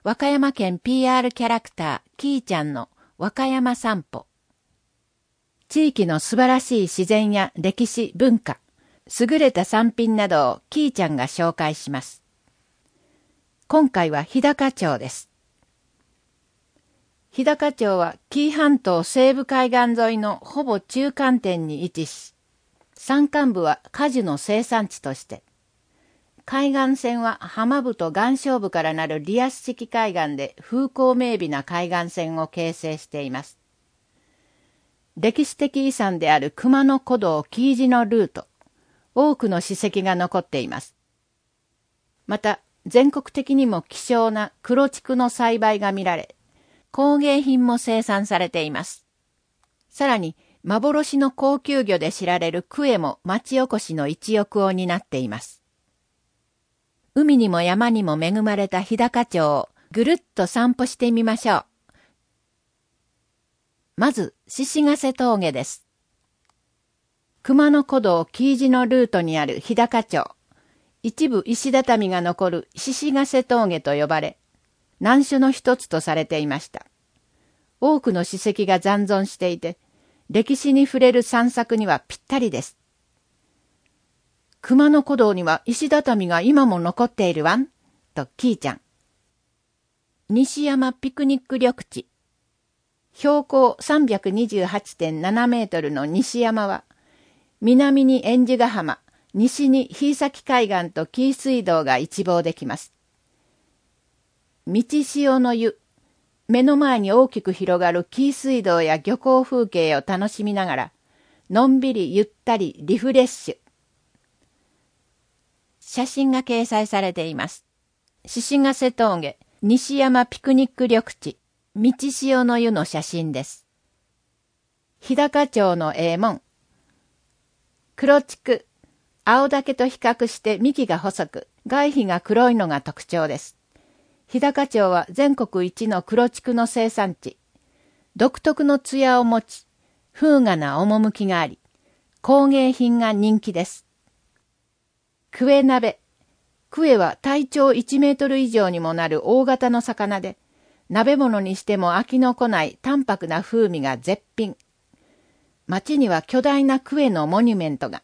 和歌山県 PR キャラクターキーちゃんの和歌山散歩。地域の素晴らしい自然や歴史、文化、優れた産品などをキーちゃんが紹介します。今回は日高町です。日高町は紀伊半島西部海岸沿いのほぼ中間点に位置し、山間部は果樹の生産地として、海岸線は浜部と岩礁部からなるリアス式海岸で風光明媚な海岸線を形成しています。歴史的遺産である熊野古道紀伊路のルート、多くの史跡が残っています。また、全国的にも希少な黒竹の栽培が見られ、工芸品も生産されています。さらに、幻の高級魚で知られるクエも町おこしの一翼を担っています。海にも山にも恵まれた日高町をぐるっと散歩してみましょう。まず、獅子ヶ瀬峠です。熊野古道紀伊路のルートにある日高町。一部石畳が残る獅子ヶ瀬峠と呼ばれ、難所の一つとされていました。多くの史跡が残存していて、歴史に触れる散策にはぴったりです。熊野古道には石畳が今も残っているわん、とキーちゃん。西山ピクニック緑地。標高 328.7 メートルの西山は、南に円珠ヶ浜、西に日井崎海岸と紀伊水道が一望できます。道潮の湯。目の前に大きく広がる紀伊水道や漁港風景を楽しみながら、のんびりゆったりリフレッシュ。写真が掲載されています。獅子ヶ瀬峠、西山ピクニック緑地、道潮の湯の写真です。日高町の門。黒竹、青竹と比較して幹が細く、外皮が黒いのが特徴です。日高町は全国一の黒竹の生産地。独特の艶を持ち、風雅な趣があり、工芸品が人気です。クエ鍋。クエは体長1メートル以上にもなる大型の魚で、鍋物にしても飽きのこない淡白な風味が絶品。町には巨大なクエのモニュメントが。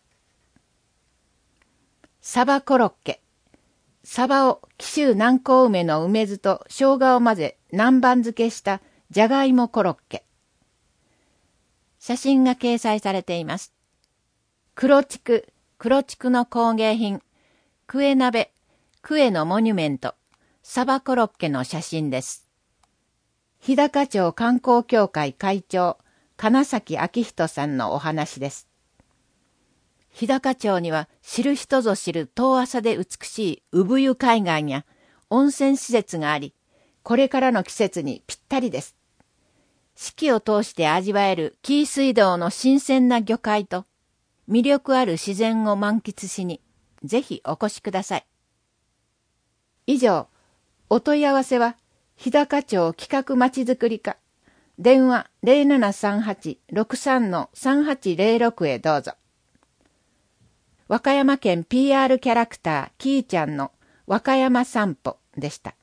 サバコロッケ。サバを紀州南高梅の梅酢と生姜を混ぜ南蛮漬けしたじゃがいもコロッケ。写真が掲載されています。黒竹の工芸品、クエ鍋、クエのモニュメント、サバコロッケの写真です。日高町観光協会会長、金崎明人さんのお話です。日高町には知る人ぞ知る遠浅で美しい産湯海岸や温泉施設があり、これからの季節にぴったりです。四季を通して味わえる紀伊水道の新鮮な魚介と魅力ある自然を満喫しに、ぜひお越しください。以上、お問い合わせは日高町企画まちづくり課、電話 0738-63-3806 へどうぞ。和歌山県 PR キャラクターキーちゃんの和歌山散歩でした。